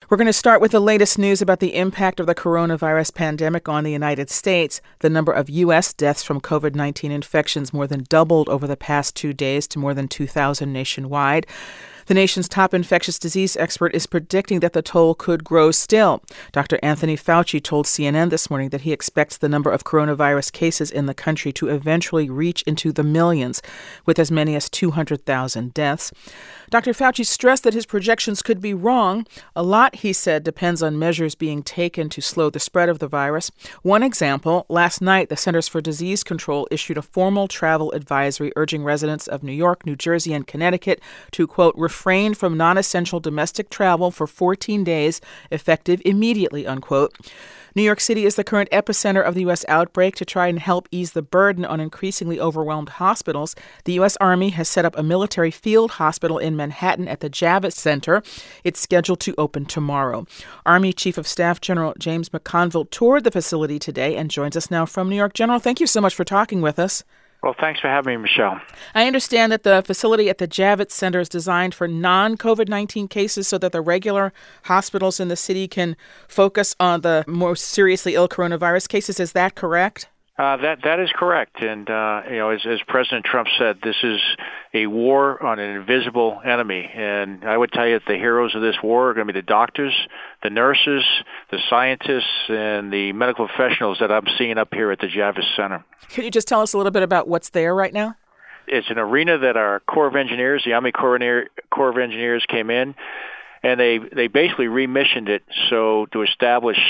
We're going to start with the latest news about the impact of the coronavirus pandemic on the United States. The number of U.S. deaths from COVID-19 infections more than doubled over the past 2 days to more than 2,000 nationwide. The nation's top infectious disease expert is predicting that the toll could grow still. Dr. Anthony Fauci told CNN this morning that he expects the number of coronavirus cases in the country to eventually reach into the millions, with as many as 200,000 deaths. Dr. Fauci stressed that his projections could be wrong. A lot, he said, depends on measures being taken to slow the spread of the virus. One example, last night, the Centers for Disease Control issued a formal travel advisory urging residents of New York, New Jersey, and Connecticut to, quote, refrain from non-essential domestic travel for 14 days, effective immediately, unquote. New York City is the current epicenter of the U.S. outbreak. To try and help ease the burden on increasingly overwhelmed hospitals, the U.S. Army has set up a military field hospital in Manhattan at the Javits Center. It's scheduled to open tomorrow. Army Chief of Staff General James McConville toured the facility today and joins us now from New York. General, thank you so much for talking with us. Well, thanks for having me, Michelle. I understand that the facility at the Javits Center is designed for non-COVID-19 cases so that the regular hospitals in the city can focus on the more seriously ill coronavirus cases. Is that correct? That is correct. And, as President Trump said, this is a war on an invisible enemy. And I would tell you that the heroes of this war are going to be the doctors, the nurses, the scientists, and the medical professionals that I'm seeing up here at the Javits Center. Can you just tell us a little bit about what's there right now? It's an arena that our Corps of Engineers, the Army Corps of Engineers came in, and they basically remissioned it so to establish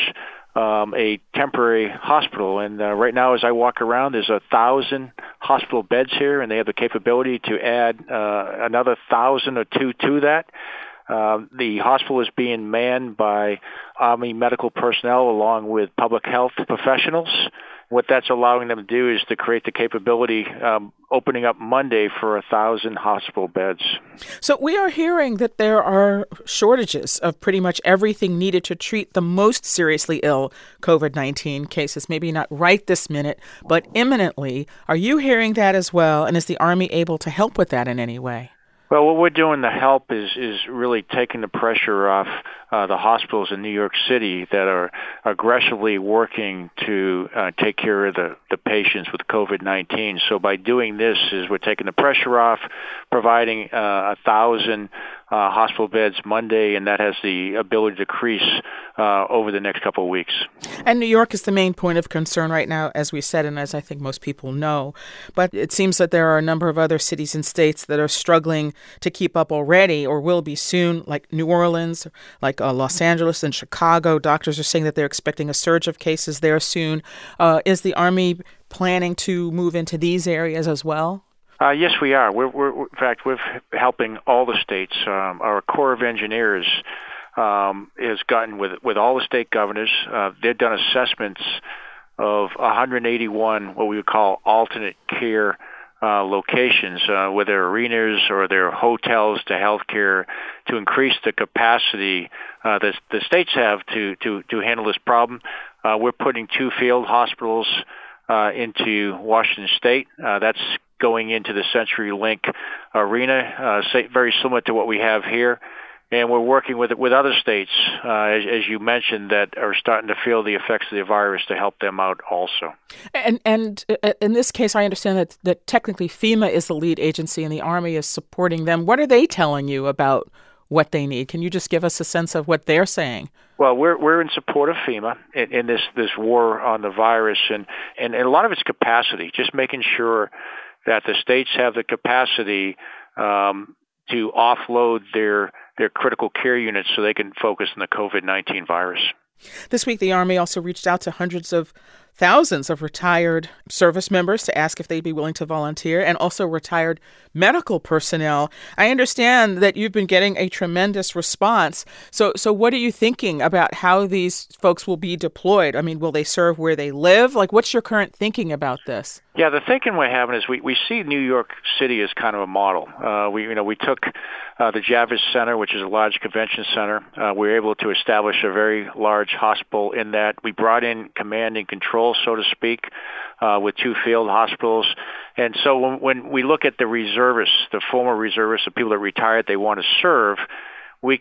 a temporary hospital. And right now, as I walk around, there's 1,000 hospital beds here, and they have the capability to add another 1,000 or two to that. The hospital is being manned by Army medical personnel along with public health professionals. What that's allowing them to do is to create the capability, opening up Monday for 1,000 hospital beds. So we are hearing that there are shortages of pretty much everything needed to treat the most seriously ill COVID-19 cases, maybe not right this minute, but imminently. Are you hearing that as well? And is the Army able to help with that in any way? Well, what we're doing to help is really taking the pressure off the hospitals in New York City that are aggressively working to take care of the patients with COVID-19. So by doing this, we're taking the pressure off, providing 1,000 hospital beds Monday, and that has the ability to decrease over the next couple of weeks. And New York is the main point of concern right now, as we said, and as I think most people know. But it seems that there are a number of other cities and states that are struggling to keep up already or will be soon, like New Orleans, like Los Angeles and Chicago. Doctors are saying that they're expecting a surge of cases there soon. Is the Army planning to move into these areas as well? Yes, we are. In fact, we're helping all the states. Our Corps of Engineers has gotten with all the state governors. They've done assessments of 181 what we would call alternate care locations, whether arenas or their hotels to healthcare, to increase the capacity that the states have to handle this problem. We're putting 2 field hospitals into Washington State. That's going into the CenturyLink arena, very similar to what we have here. And we're working with other states, as you mentioned, that are starting to feel the effects of the virus to help them out also. And in this case, I understand that technically FEMA is the lead agency and the Army is supporting them. What are they telling you about what they need? Can you just give us a sense of what they're saying? Well, we're in support of FEMA in this war on the virus, and a lot of it's capacity, just making sure that the states have the capacity to offload their critical care units so they can focus on the COVID-19 virus. This week, the Army also reached out to hundreds of thousands of retired service members to ask if they'd be willing to volunteer, and also retired medical personnel. I understand that you've been getting a tremendous response. So what are you thinking about how these folks will be deployed? I mean, will they serve where they live? Like, what's your current thinking about this? Yeah, the thinking we're having is we see New York City as kind of a model. We took the Javits Center, which is a large convention center. We were able to establish a very large hospital in that. We brought in command and control, so to speak, with 2 field hospitals. And so when we look at the reservists, the former reservists, the people that retired, they want to serve, we can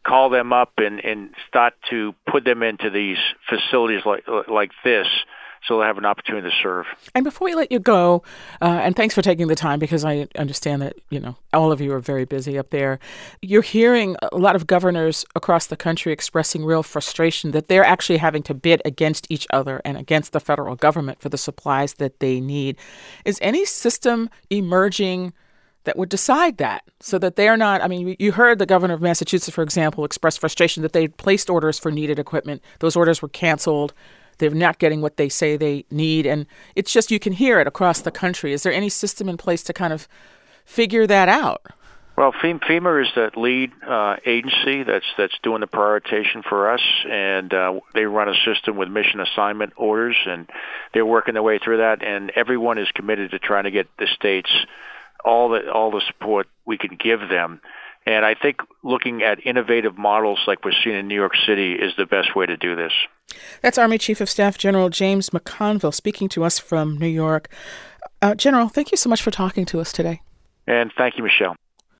call them up and start to put them into these facilities like this, so they'll have an opportunity to serve. And before we let you go, and thanks for taking the time, because I understand that, all of you are very busy up there. You're hearing a lot of governors across the country expressing real frustration that they're actually having to bid against each other and against the federal government for the supplies that they need. Is any system emerging that would decide that, so that they're not, you heard the governor of Massachusetts, for example, express frustration that they placed orders for needed equipment. Those orders were canceled. They're not getting what they say they need. And it's just, you can hear it across the country. Is there any system in place to kind of figure that out? Well, FEMA is that lead agency that's doing the prioritization for us, and they run a system with mission assignment orders, and they're working their way through that. And everyone is committed to trying to get the states all the support we can give them. And I think looking at innovative models like we're seeing in New York City is the best way to do this. That's Army Chief of Staff General James McConville speaking to us from New York. General, thank you so much for talking to us today. And thank you, Michelle.